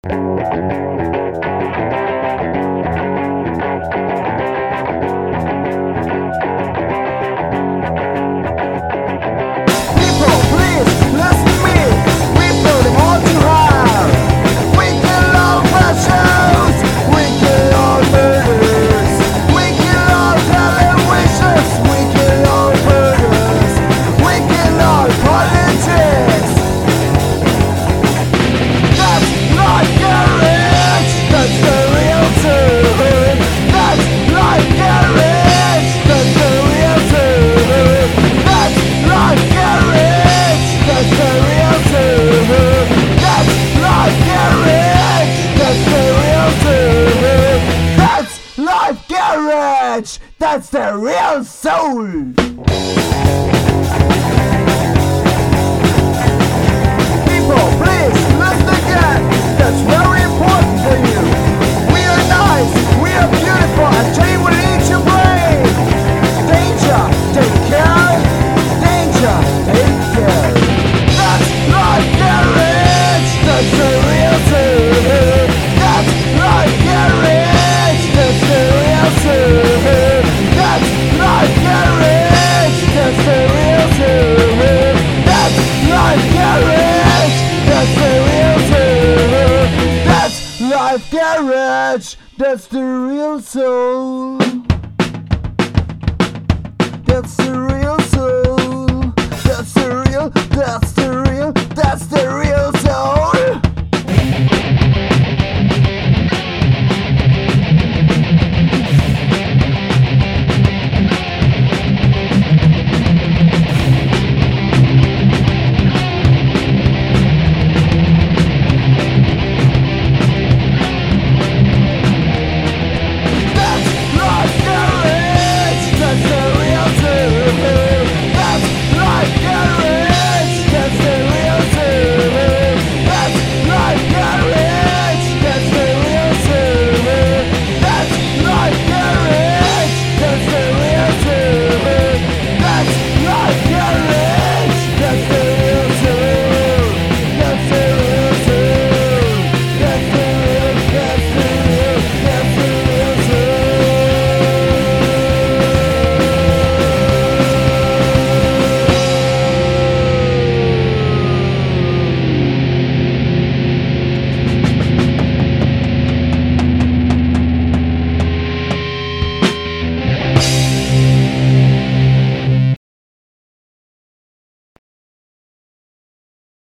That's the real soul! People, please, listen again! That's very important for you! We are nice, we are beautiful, and tell you what eat your brain! Danger, take care! Danger, take care! That's Life Garage! That's the real soul! That's Life Garage! That's the real soul! That's Life Garage! That's the real soul! That's Life Garage! That's the real soul! That's Life Garage! That's the real soul! That's the real soul! That's the real soul!